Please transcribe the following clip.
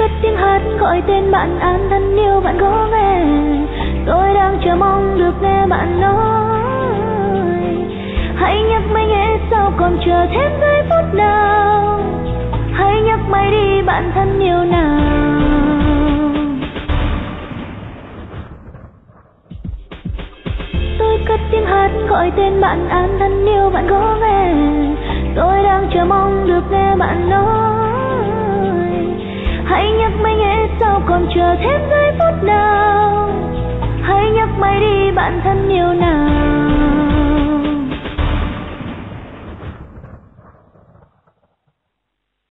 cất tiếng hát gọi tên bạn An thân yêu, bạn có về. Tôi đang chờ mong được nghe bạn nói. Hãy nhắc mày nghe sao còn chờ thêm giây phút nào. Hãy nhắc mày đi bạn thân yêu nào. Tôi cất tiếng hát gọi tên bạn An thân yêu, bạn có về. Tôi đang chờ mong được nghe bạn nói. Hãy nhắc mày nghe sao còn chờ thêm giây phút nào. Hãy nhắc mày đi bạn thân yêu nào.